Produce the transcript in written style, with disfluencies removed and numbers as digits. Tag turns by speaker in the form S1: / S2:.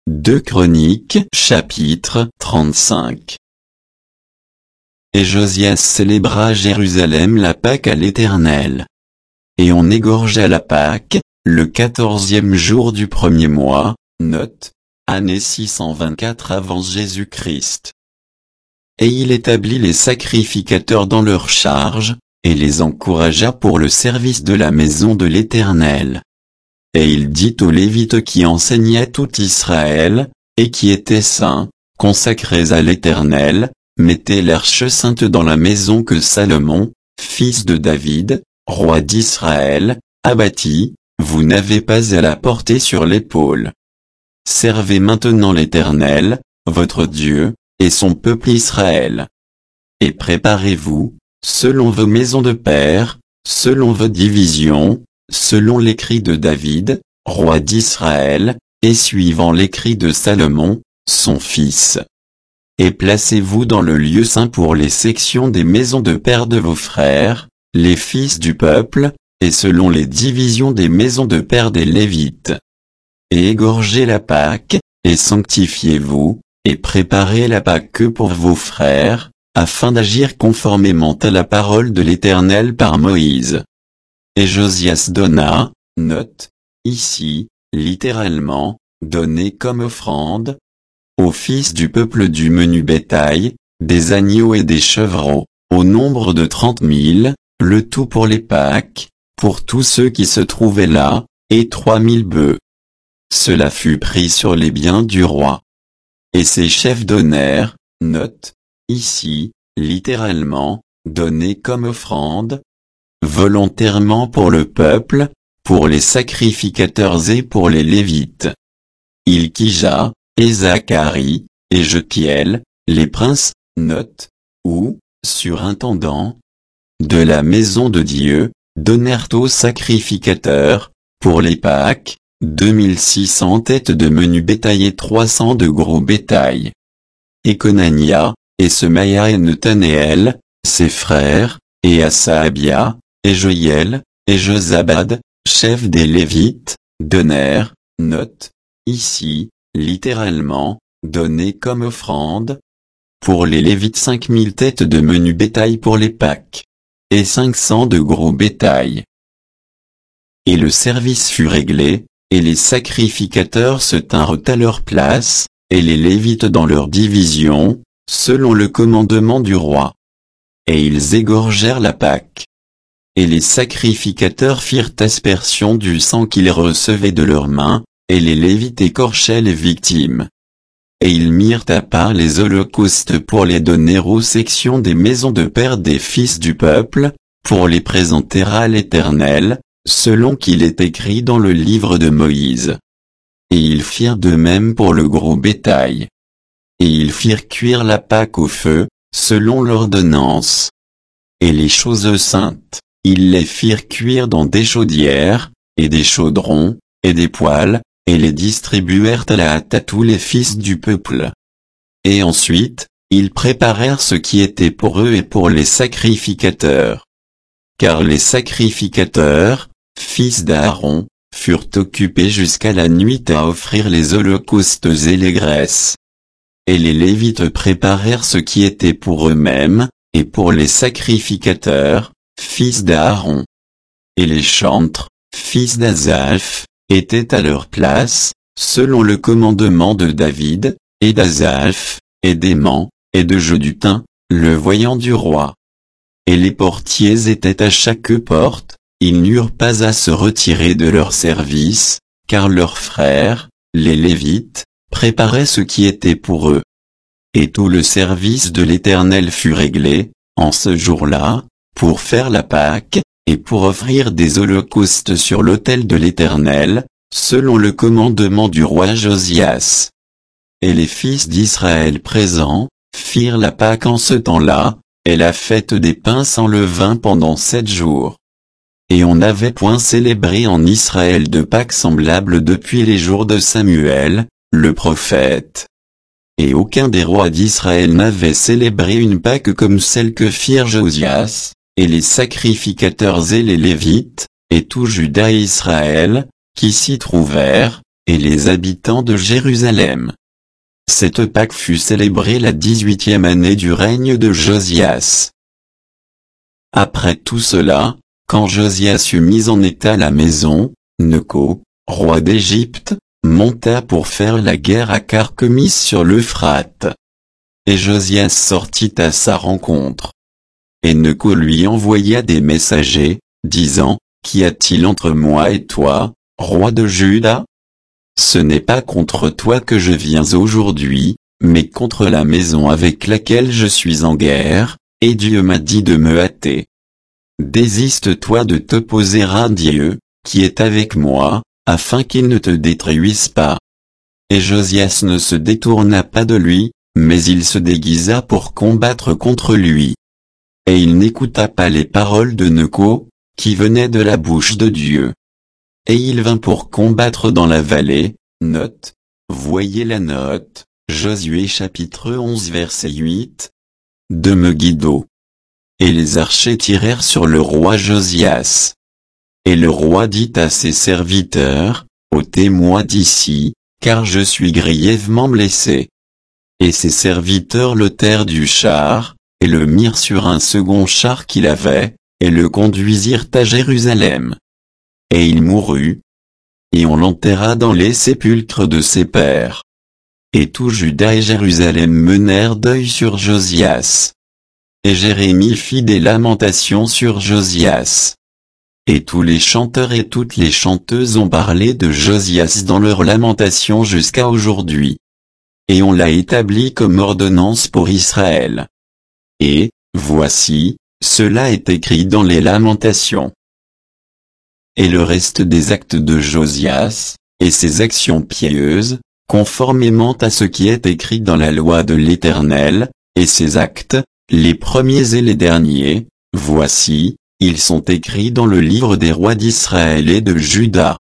S1: 2 Chroniques, chapitre 35. Et Josias célébra à Jérusalem la Pâque à l'Éternel. Et on égorgea la Pâque, le 14e jour du premier mois, note, année 624 avant Jésus-Christ. Et il établit les sacrificateurs dans leur charge, et les encouragea pour le service de la maison de l'Éternel. Et il dit aux Lévites qui enseignaient tout Israël, et qui étaient saints, consacrés à l'Éternel, mettez l'arche sainte dans la maison que Salomon, fils de David, roi d'Israël, a bâtie, vous n'avez pas à la porter sur l'épaule. Servez maintenant l'Éternel, votre Dieu, et son peuple Israël. Et préparez-vous, selon vos maisons de pères, selon vos divisions, selon l'écrit de David, roi d'Israël, et suivant l'écrit de Salomon, son fils. Et placez-vous dans le lieu saint pour les sections des maisons de pères de vos frères, les fils du peuple, et selon les divisions des maisons de pères des Lévites. Et égorgez la Pâque, et sanctifiez-vous, et préparez la Pâque pour vos frères, afin d'agir conformément à la parole de l'Éternel par Moïse. Et Josias donna, note, ici, littéralement, donner comme offrande, aux fils du peuple du menu bétail, des agneaux et des chevreaux, au nombre de 30 000, le tout pour les Pâques, pour tous ceux qui se trouvaient là, et 3 000 bœufs. Cela fut pris sur les biens du roi. Et ses chefs donnèrent, note, ici, littéralement, donner comme offrande, volontairement pour le peuple, pour les sacrificateurs et pour les Lévites. Ilkija, et Zacharie, et Jekiel, les princes, note, ou, surintendants, de la maison de Dieu, donnèrent aux sacrificateurs, pour les Pâques, 2600 têtes de menu bétail et 300 de gros bétail. Et Conania, et Semaïa et Nethanéel, ses frères, et Asaabia, et Joël, et Jozabad, chef des Lévites, donnèrent, note, ici, littéralement, donner comme offrande, pour les Lévites 5000 têtes de menu bétail pour les Pâques, et 500 de gros bétail. Et le service fut réglé, et les sacrificateurs se tinrent à leur place, et les Lévites dans leur division, selon le commandement du roi. Et ils égorgèrent la Pâque. Et les sacrificateurs firent aspersion du sang qu'ils recevaient de leurs mains, et les Lévites écorchaient les victimes. Et ils mirent à part les holocaustes pour les donner aux sections des maisons de pères des fils du peuple, pour les présenter à l'Éternel, selon qu'il est écrit dans le livre de Moïse. Et ils firent de même pour le gros bétail. Et ils firent cuire la Pâque au feu, selon l'ordonnance. Et les choses saintes, ils les firent cuire dans des chaudières, et des chaudrons, et des poêles, et les distribuèrent à la hâte à tous les fils du peuple. Et ensuite, ils préparèrent ce qui était pour eux et pour les sacrificateurs. Car les sacrificateurs, fils d'Aaron, furent occupés jusqu'à la nuit à offrir les holocaustes et les graisses. Et les Lévites préparèrent ce qui était pour eux-mêmes, et pour les sacrificateurs, fils d'Aaron. Et les chantres, fils d'Asaph, étaient à leur place, selon le commandement de David, et d'Asaph, et d'Héman, et de Jeduthun, le voyant du roi. Et les portiers étaient à chaque porte, ils n'eurent pas à se retirer de leur service, car leurs frères, les Lévites, préparaient ce qui était pour eux. Et tout le service de l'Éternel fut réglé, en ce jour-là, pour faire la Pâque, et pour offrir des holocaustes sur l'autel de l'Éternel, selon le commandement du roi Josias. Et les fils d'Israël présents, firent la Pâque en ce temps-là, et la fête des pains sans levain pendant 7 jours. Et on n'avait point célébré en Israël de Pâques semblables depuis les jours de Samuel, le prophète. Et aucun des rois d'Israël n'avait célébré une Pâque comme celle que firent Josias, et les sacrificateurs et les Lévites, et tout Juda et Israël, qui s'y trouvèrent, et les habitants de Jérusalem. Cette Pâque fut célébrée la 18e année du règne de Josias. Après tout cela, quand Josias eut mis en état la maison, Neco, roi d'Égypte, monta pour faire la guerre à Carchemish sur l'Euphrate. Et Josias sortit à sa rencontre. Et Neco lui envoya des messagers, disant, « Qu'y a-t-il entre moi et toi, roi de Juda ? Ce n'est pas contre toi que je viens aujourd'hui, mais contre la maison avec laquelle je suis en guerre, et Dieu m'a dit de me hâter. Désiste-toi de t'opposer à Dieu, qui est avec moi, afin qu'il ne te détruise pas. » Et Josias ne se détourna pas de lui, mais il se déguisa pour combattre contre lui. Et il n'écouta pas les paroles de Neco, qui venaient de la bouche de Dieu. Et il vint pour combattre dans la vallée, note, voyez la note, Josué chapitre 11 verset 8, de Megiddo. Et les archers tirèrent sur le roi Josias. Et le roi dit à ses serviteurs, ôtez-moi d'ici, car je suis grièvement blessé. Et ses serviteurs l'ôtèrent du char, et le mirent sur un second char qu'il avait, et le conduisirent à Jérusalem. Et il mourut. Et on l'enterra dans les sépulcres de ses pères. Et tout Juda et Jérusalem menèrent deuil sur Josias. Et Jérémie fit des lamentations sur Josias. Et tous les chanteurs et toutes les chanteuses ont parlé de Josias dans leurs lamentations jusqu'à aujourd'hui. Et on l'a établi comme ordonnance pour Israël. Et, voici, cela est écrit dans les lamentations. Et le reste des actes de Josias, et ses actions pieuses, conformément à ce qui est écrit dans la loi de l'Éternel, et ses actes, les premiers et les derniers, voici, ils sont écrits dans le livre des rois d'Israël et de Juda.